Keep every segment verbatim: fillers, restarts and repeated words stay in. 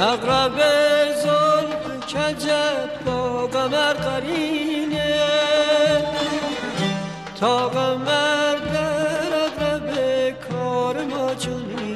اقرب زلف کجت با قمر قرینه تا قمر در اقرب کار ما چنینه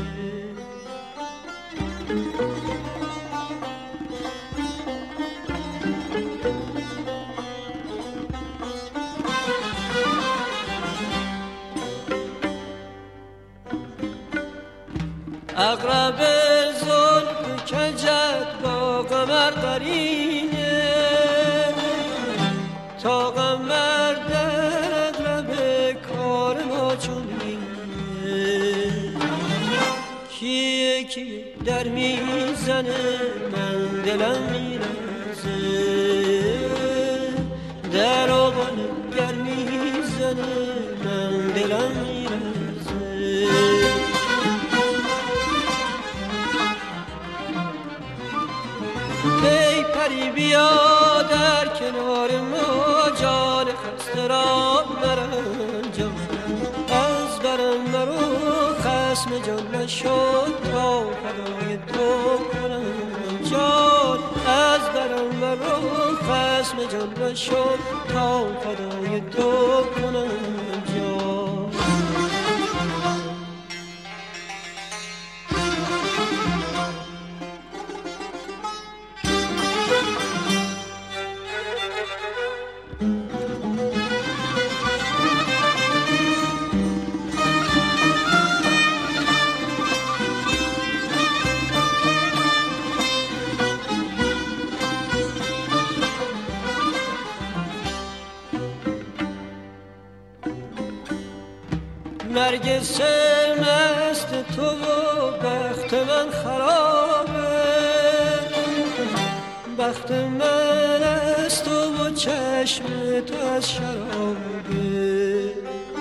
اقرب زلف کجت با قمر قرینه تا قمر در اقرب کار ما چنینه کیه کی در میزنه من دلم میرزه در آغن گر میزنه من دلم میرزه ای پری بیا در کنار ما جان خسته را مرنجان از برم مرو خسم جان نشد تا فدای تو کنم جان از برم مرو خسم جان نشد تا فدای تو کنم جان نرگس مست تو و بخت من خرابه بخت من از تو و چشم تو از شرابه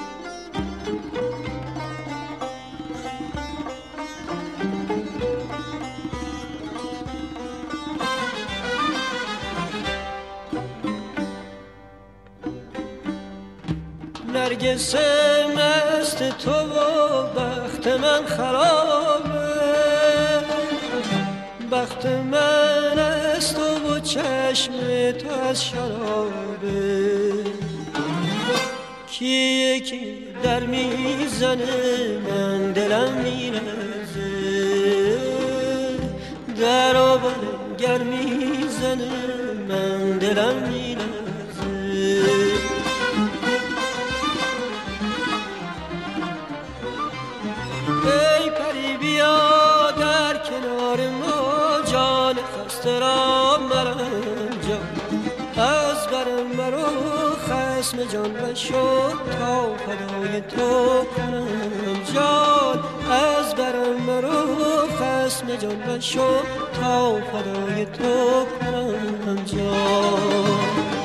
نرگس مست تو و بخت من خرابه بخت من از تو و چشم تو از شرابه کیه کی در میزنه من دلم میرزه در آبان گر میزنه من دلم میرزه ای پری بیا در کنار ما جان خسته را مرنجان از برم مرو خسم جان نشد تا فدای تو کنم جان از برم مرو خسم جان نشد تا فدای تو کنم جان